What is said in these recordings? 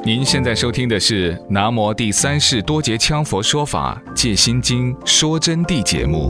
您现在收听的是南无第三世多杰羌佛说法戒心经说真谛节目。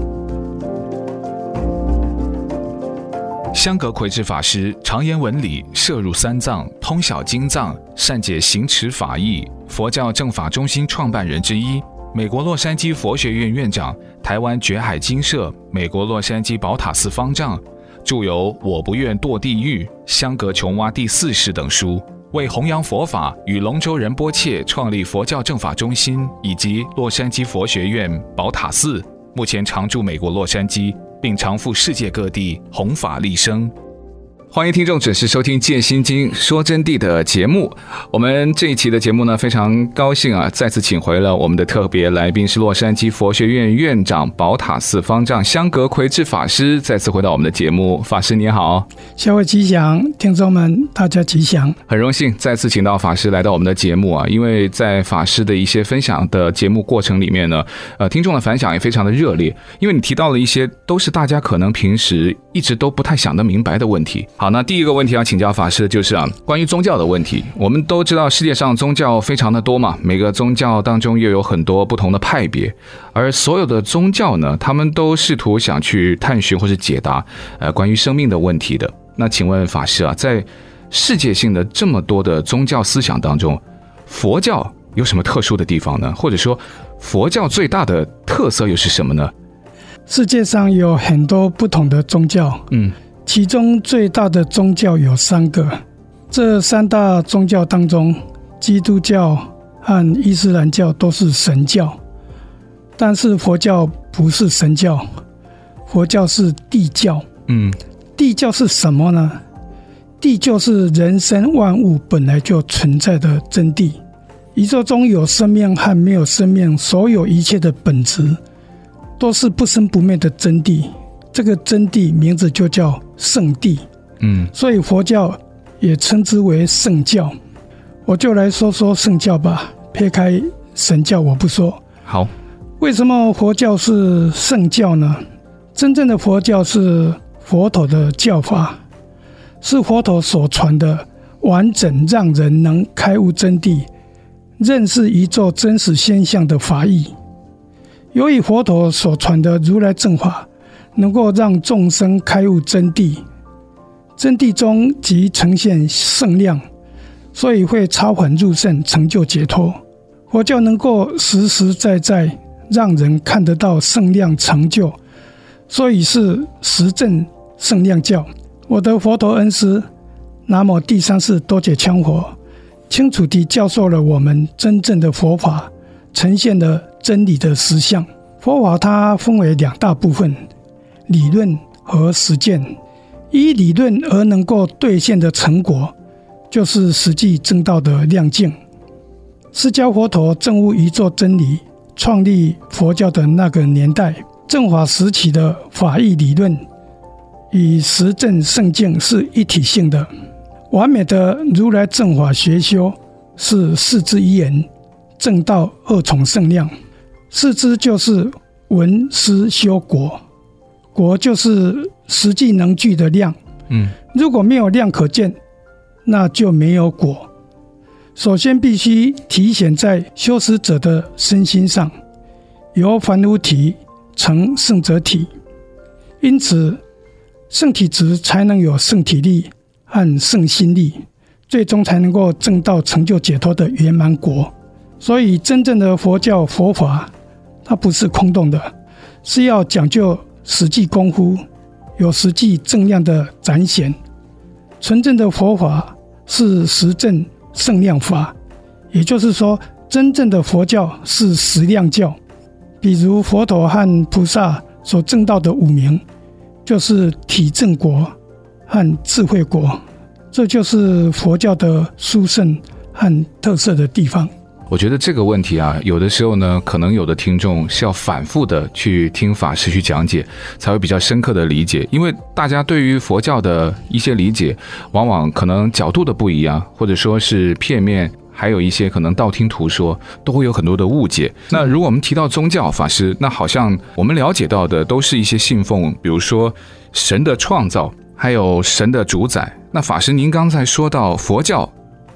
香格奎智法师常言文理，摄入三藏，通晓经藏，善解行持法义，佛教正法中心创办人之一，美国洛杉矶佛学院院长，台湾觉海精舍，美国洛杉矶宝塔寺方丈，著有《我不愿堕地狱》《香格琼蛙第4世》等书，为弘扬佛法，与龙州仁波切创立佛教正法中心以及洛杉矶佛学院、宝塔寺，目前常驻美国洛杉矶，并常赴世界各地弘法利生。欢迎听众准时收听戒心经说真谛的节目。我们这一期的节目呢，非常高兴再次请回了我们的特别来宾，是洛杉矶佛学院院长、宝塔寺方丈香格奎智法师，再次回到我们的节目。法师你好。 社会吉祥，听众们大家吉祥。 很荣幸再次请到法师来到我们的节目因为在法师的一些分享的节目过程里面呢，听众的反响也非常的热烈，因为你提到了一些都是大家可能平时一直都不太想得明白的问题。好，那第一个问题要请教法师的就是关于宗教的问题。我们都知道世界上宗教非常的多嘛，每个宗教当中又有很多不同的派别，而所有的宗教呢，他们都试图想去探寻或是解答关于生命的问题的。那请问法师在世界性的这么多的宗教思想当中，佛教有什么特殊的地方呢？或者说佛教最大的特色又是什么呢？ 世界上有很多不同的宗教，其中最大的宗教有3个。这3大宗教当中，基督教和伊斯兰教都是神教，但是佛教不是神教，佛教是地教。地教是什么呢？地就是人生万物本来就存在的真谛。宇宙中有生命和没有生命，所有一切的本质都是不生不灭的真谛。这个真谛名字就叫圣谛，所以佛教也称之为圣教。我就来说说圣教吧，撇开神教我不说。 好， 为什么佛教是圣教呢？真正的佛教是佛陀的教法，是佛陀所传的完整让人能开悟真谛、认识宇宙真实现象的法义。由于佛陀所传的如来正法能够让众生开悟真谛，真谛中即呈现圣量，所以会超凡入圣，成就解脱。佛教能够实实在在让人看得到圣量成就，所以是实证圣量教。我的佛陀恩师南无第三世多杰羌佛清楚地教授了我们真正的佛法，呈现了真理的实相。佛法它分为2大部分，理论和实践。依理论而能够兑现的成果，就是实际证道的亮镜。释迦佛陀证悟宇宙真理，创立佛教的那个年代，正法时期的法义理论与实证圣境是一体性的。完美的如来正法学修是四之一言，正道2重圣量。四之就是闻思修果，果就是实际能具的量。如果没有量可见，那就没有果。首先必须体现在修持者的身心上，由凡夫体成圣者体，因此圣体质才能有圣体力和圣心力，最终才能够证到成就解脱的圆满果。所以真正的佛教佛法，它不是空洞的，是要讲究实际功夫，有实际正量的展现。纯正的佛法是实证圣量法，也就是说真正的佛教是实量教。比如佛陀和菩萨所证到的5名，就是体证果和智慧果，这就是佛教的殊胜和特色的地方。 我觉得这个问题有的时候呢，可能有的听众是要反复的去听法师去讲解，才会比较深刻的理解。因为大家对于佛教的一些理解，往往可能角度的不一样，或者说是片面，还有一些可能道听途说，都会有很多的误解。那如果我们提到宗教，法师，那好像我们了解到的都是一些信奉，比如说神的创造，还有神的主宰。那法师您刚才说到佛教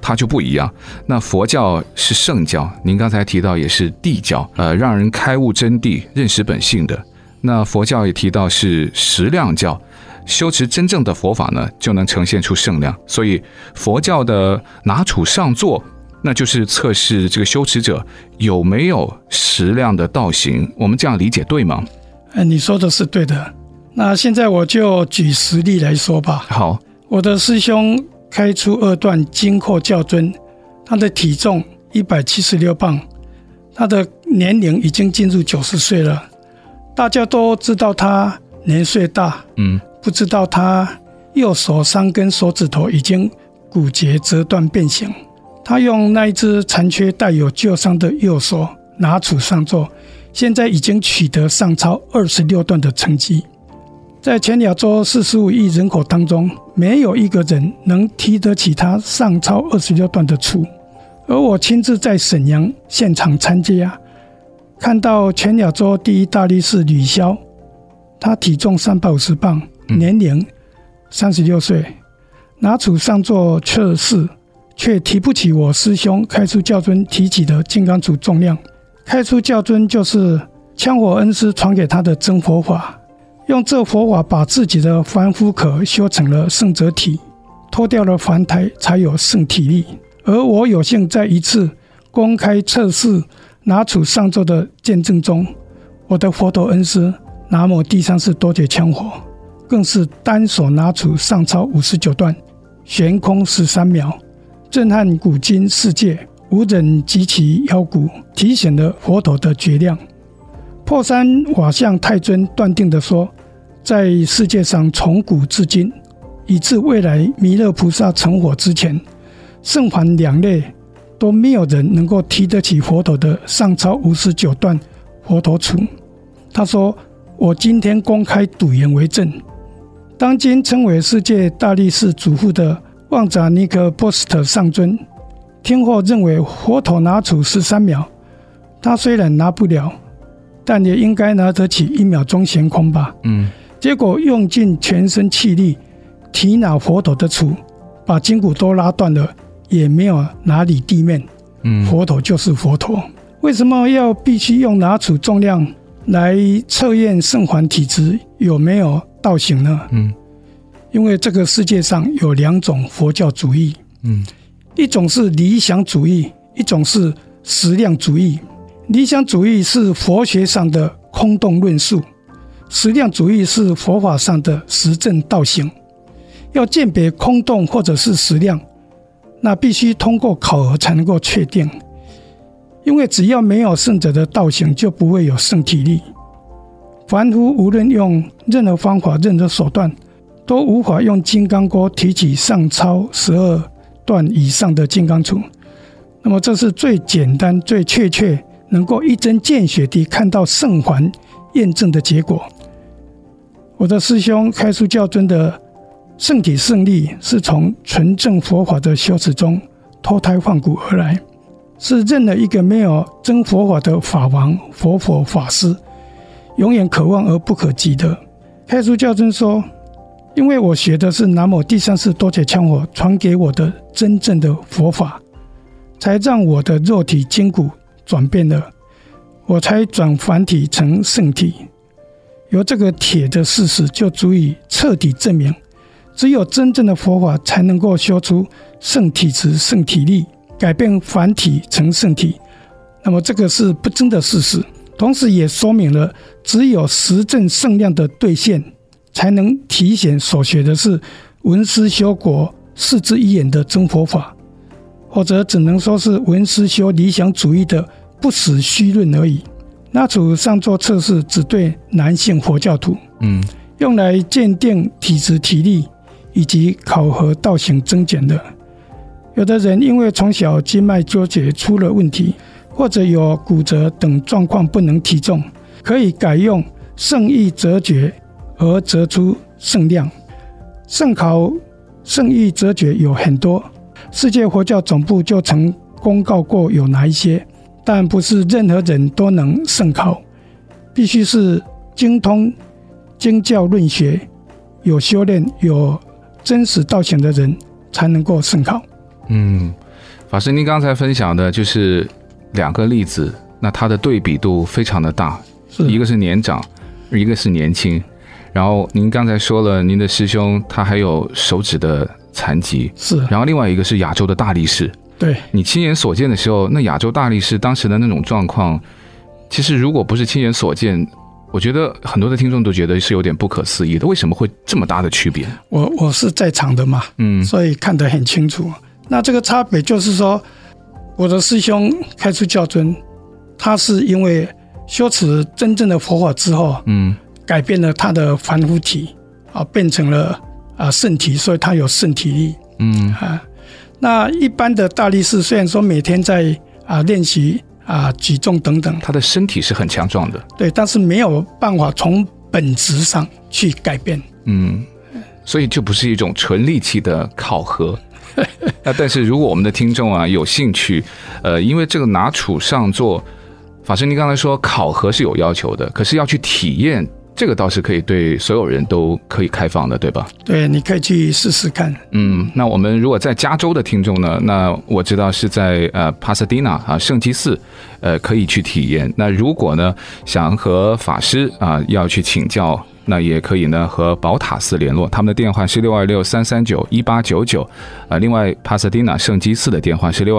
它就不一样。那佛教是圣教，您刚才提到也是谛教，让人开悟真谛、认识本性的。那佛教也提到是实量教，修持真正的佛法呢，就能呈现出圣量。所以佛教的拿杵上座，那就是测试这个修持者有没有实量的道行。我们这样理解对吗？ 你说的是对的。那现在我就举实例来说吧。 好， 我的师兄开出二段金阔教尊，他的体重176磅，他的年龄已经进入90岁了。大家都知道他年岁大，不知道他右手3根手指头已经骨节折断变形。他用那一只残缺带有旧伤的右手拿杵上座，现在已经取得上超26段的成绩。在全亚洲45亿人口当中，没有一个人能提得起他上超26段的杵。而我亲自在沈阳现场参加，看到全亚洲第一大力士吕霄，他体重350磅，年龄36岁，拿杵上座测试，却提不起我师兄开出教尊提起的金刚杵重量。开出教尊就是枪火恩师传给他的真佛法，用这佛法把自己的凡夫壳修成了圣者体，脱掉了凡胎才有圣体力。而我有幸在一次公开测试拿杵上座的见证中，我的佛陀恩师南无第三世多杰羌佛更是单手拿杵上超59段，悬空13秒，震撼古今世界，无人及其腰骨，体现了佛陀的绝量。破山瓦相太尊断定地说，在世界上从古至今，以至未来弥勒菩萨成佛之前，圣凡两类都没有人能够提得起佛陀的上超59段佛陀杵。他说，我今天公开赌言为证，当今称为世界大力士主父的旺扎尼克波斯特上尊听后认为佛陀拿杵13秒，他虽然拿不了，但也应该拿得起1秒钟悬空吧。结果用尽全身气力提拿佛陀的杵，把筋骨都拉断了，也没有拿理地面。佛陀就是佛陀。为什么要必须用拿杵重量来测验圣凡体质有没有道行呢？因为这个世界上有2种佛教主义，一种是理想主义，一种是实量主义。理想主义是佛学上的空洞论述，实量主义是佛法上的实证道行。要鉴别空洞或者是实量，那必须通过考核才能够确定。因为只要没有圣者的道行，就不会有圣体力。凡夫无论用任何方法、任何手段，都无法用金刚钩提起上超12段以上的金刚杵。那么这是最简单、最确切能够一针见血地看到圣凡验证的结果。我的师兄开出教尊的圣体圣力，是从纯正佛法的修持中脱胎换骨而来，是任何一个没有真佛法的法王、佛佛法师永远可望而不可及的。开出教尊说，因为我学的是南无第三世多杰羌佛传给我的真正的佛法，才让我的肉体筋骨转变了，我才转凡体成圣体。有这个铁的事实，就足以彻底证明，只有真正的佛法才能够修出圣体质、圣体力，改变凡体成圣体。那么这个是不争的事实，同时也说明了，只有实证圣量的兑现，才能体现所学的是闻思修果视之一眼的真佛法，或者只能说是闻思修理想主义的不实虚论而已。拿杵上座测试只对男性佛教徒，用来鉴定体质体力以及考核道行增减的。有的人因为从小经脉纠结出了问题，或者有骨折等状况不能提重，可以改用圣意折决而折出圣量。圣考圣意折决有很多，世界佛教总部就曾公告过有哪一些，但不是任何人都能圣考，必须是精通经教论学、有修炼、有真实道行的人才能够圣考。 法师，您刚才分享的就是2个例子，那它的对比度非常的大，一个是年长，一个是年轻。然后您刚才说了，您的师兄他还有手指的残疾， 是。 然后另外一个是亚洲的大力士。 对， 你亲眼所见的时候，那亚洲大力士当时的那种状况，其实如果不是亲眼所见，我觉得很多的听众都觉得是有点不可思议的，为什么会这么大的区别？ 我是在场的嘛，所以看得很清楚。那这个差别就是说，我的师兄开出教尊，他是因为修持真正的佛法之后，改变了他的凡夫体变成了圣体，所以他有圣体力。那一般的大力士虽然说每天在练习举重等等， 他的身体是很强壮的， 对，但是没有办法从本质上去改变。 所以就不是一种纯力气的考核。但是如果我们的听众有兴趣，因为这个拿杵上座，法师您刚才说考核是有要求的，可是要去体验，这个倒是可以对所有人都可以开放的，对吧？对， 你可以去试试看。 那我们如果在加州的听众呢，那我知道是在Pasadena 圣基寺可以去体验。那如果呢想和法师要去请教，那也可以呢和宝塔寺联络，他们的电话是626-339-1899，另外 Pasadena 圣基寺的电话是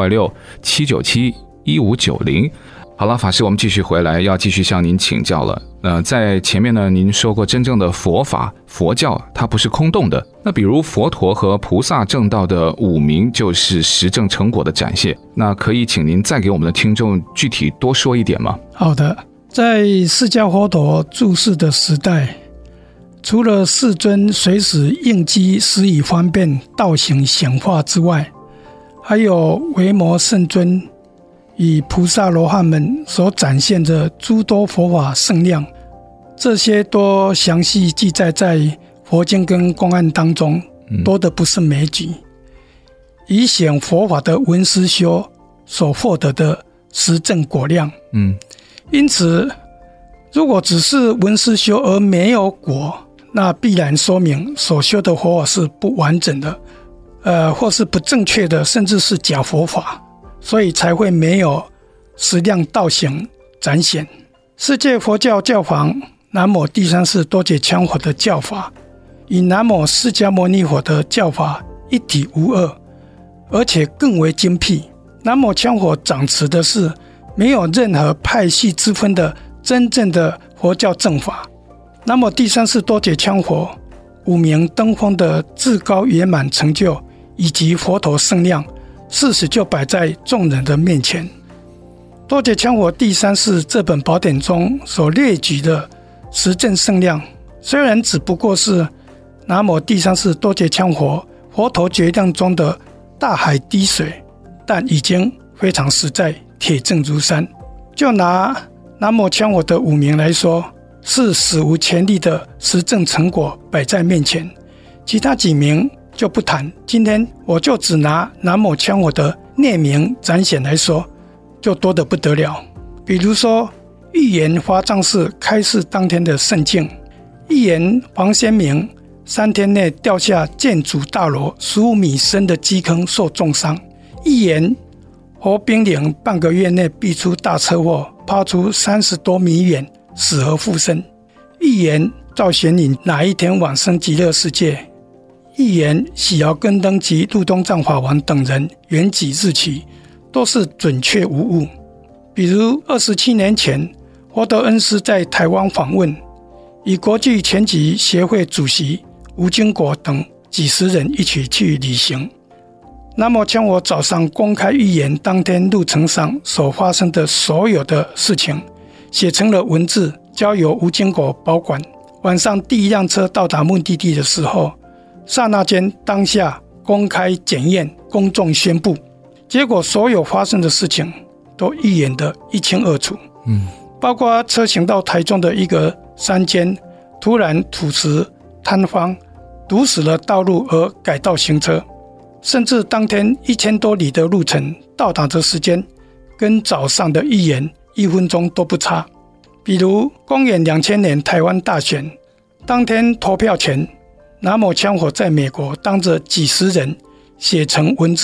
626-797-1590。好了，法师，我们继续回来，要继续向您请教了。在前面呢，您说过真正的佛法、佛教它不是空洞的。那比如佛陀和菩萨证道的5名就是实证成果的展现。那可以请您再给我们的听众具体多说一点吗？ 好的，在释迦佛陀住世的时代，除了世尊随时应机施以方便道行显化之外，还有维摩圣尊与菩萨罗汉们所展现的诸多佛法圣量，这些都详细记载在佛经跟公案当中，多的不胜枚举，以显佛法的闻思修所获得的实证果量。因此如果只是闻思修而没有果，那必然说明所修的佛法是不完整的，或是不正确的，甚至是假佛法，所以才会没有实量道行展显。世界佛教教法南无第三世多杰羌佛的教法与南无释迦牟尼佛的教法一体无二，而且更为精辟。南无羌佛掌持的是没有任何派系之分的真正的佛教正法。南无第三世多杰羌佛5名登峰的至高圆满成就以及佛陀圣量，事实就摆在众人的面前。多杰羌佛第三世这本宝典中所列举的实证圣量，虽然只不过是南无第三世多杰羌佛佛陀觉量中的大海滴水，但已经非常实在，铁证如山。就拿南无羌佛的5名来说，是史无前例的实证成果摆在面前，其他几名就不谈。今天我就只拿南无羌佛的列名展显来说，就多得不得了。比如说预言华藏寺开示当天的圣境，预言黄先明3天内掉下建筑大楼15米深的基坑受重伤，预言侯冰岭半个月内必出大车祸，抛出30多米远，死而复生，预言赵玄隐哪一天往生极乐世界，预言喜遥根登及陆东藏法王等人圆寂日期，都是准确无误。比如27年前，佛陀恩师在台湾访问，与国际拳击协会主席吴经国等几十人一起去旅行。南无羌佛早上公开预言当天路程上所发生的所有的事情，写成了文字，交由吴经国保管。晚上第一辆车到达目的地的时候，刹那间当下公开检验，公众宣布，结果所有发生的事情都预言得一清二楚。包括车行到台中的一个山间，突然土石坍方，堵死了道路而改道行车，甚至当天1000多里的路程到达的时间跟早上的预言1分钟都不差。比如公元2000年台湾大选当天投票前，南无羌佛在美国当着几十人写成文字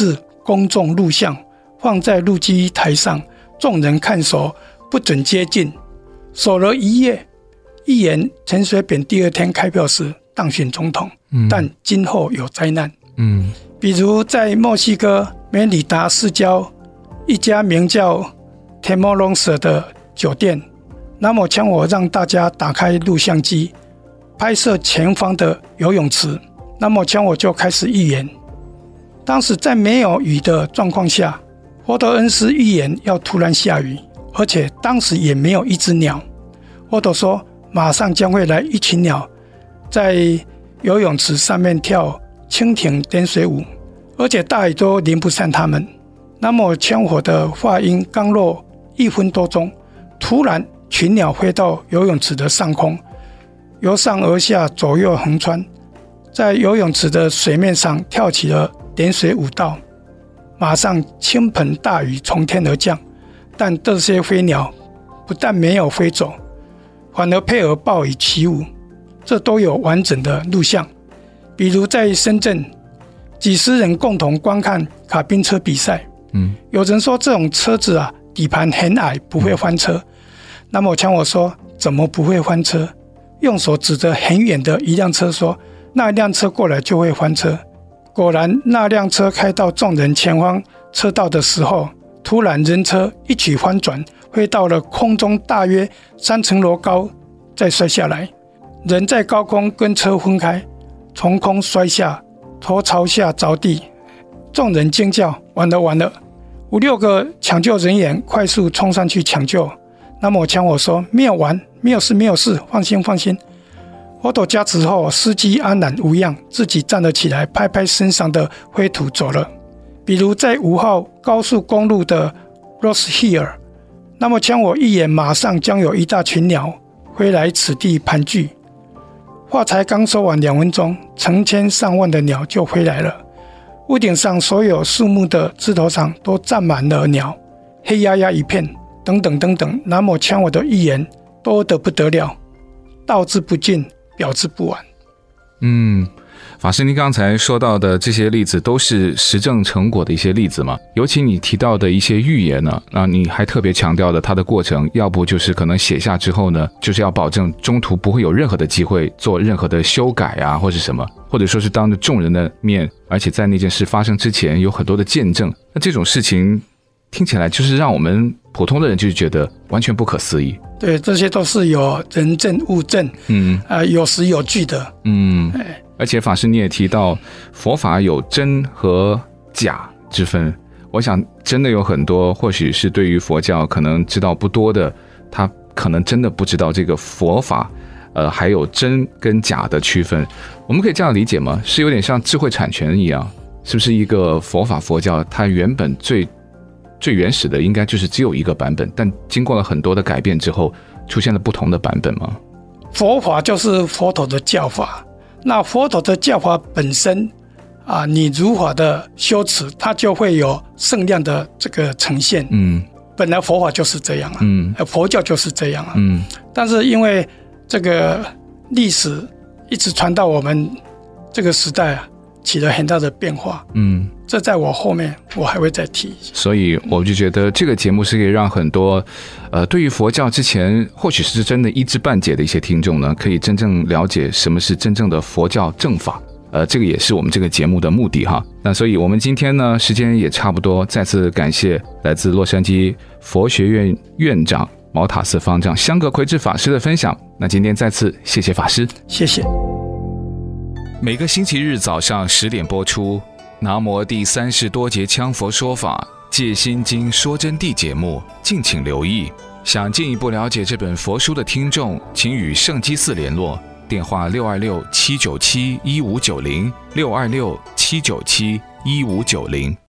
公众录像，放在录机台上，众人看守，不准接近。守了1夜，预言陈水扁第2天开票时当选总统，但今后有灾难。比如在墨西哥梅里达市郊一家名叫天莫隆舍的酒店，那么枪火让大家打开录像机拍摄前方的游泳池，那么枪火就开始预言。当时在没有雨的状况下，佛陀恩师预言要突然下雨，而且当时也没有一只鸟。佛陀说马上将会来一群鸟在游泳池上面跳蜻蜓点水舞，而且大雨都淋不上他们。那么枪火的话音刚落1分多钟，突然群鸟飞到游泳池的上空，由上而下左右横穿，在游泳池的水面上跳起了点水舞蹈。马上倾盆大雨从天而降，但这些飞鸟不但没有飞走，反而配合暴雨起舞，这都有完整的录像。比如在深圳，几十人共同观看卡宾车比赛，有人说这种车子底盘很矮，不会翻车。那么枪火说怎么不会翻车？用手指着很远的一辆车说，那辆车过来就会翻车。果然那辆车开到众人前方车道的时候，突然人车一起翻转，飞到了空中大约3层楼高，再摔下来。人在高空跟车分开，从空摔下，头朝下着地，众人惊叫，完了完了！5、6个抢救人员快速冲上去抢救。那么枪火说没有完，没有事没有事，放心放心。佛陀加持后，司机安然无恙，自己站了起来，拍拍身上的灰土走了。比如在5号高速公路的 Rose Hill， 那么枪火一眼，马上将有一大群鸟飞来此地盘踞。话才刚说完2分钟，成千上万的鸟就飞来了。屋顶上所有树木的枝头上都站满了鸟，黑压压一片，等等等等。那么枪火的预言多得不得了，道之不尽，表之不完。 法师，您刚才说到的这些例子都是实证成果的一些例子嘛？尤其你提到的一些预言呢，你还特别强调了它的过程，要不就是可能写下之后呢，就是要保证中途不会有任何的机会做任何的修改啊，或者什么，或者说是当着众人的面，而且在那件事发生之前有很多的见证。那这种事情听起来就是让我们普通的人就觉得完全不可思议。 对，这些都是有人证物证，有实有据的。 而且法师你也提到佛法有真和假之分，我想真的有很多或许是对于佛教可能知道不多的，他可能真的不知道这个佛法还有真跟假的区分。我们可以这样理解吗？是有点像智慧产权一样，是不是一个佛法佛教它原本最原始的应该就是只有一个版本，但经过了很多的改变之后出现了不同的版本吗？ 佛法就是佛陀的教法，那佛陀的教法本身你如法的修持，它就会有圣量的这个呈现。本来佛法就是这样佛教就是这样但是因为这个历史一直传到我们这个时代起了很大的变化。这在我后面我还会再提一下。 所以我就觉得这个节目是可以让很多对于佛教之前或许是真的一知半解的一些听众呢，可以真正了解什么是真正的佛教正法。这个也是我们这个节目的目的哈。那所以我们今天呢时间也差不多，再次感谢来自洛杉矶佛学院院长毛塔斯方丈香格奎智法师的分享。那今天再次谢谢法师。 谢谢。 每个星期日早上10点播出南无第30多节羌佛说法戒心经说真谛节目，敬请留意。想进一步了解这本佛书的听众，请与圣基寺联络，电话626-797-1590 626-797-1590。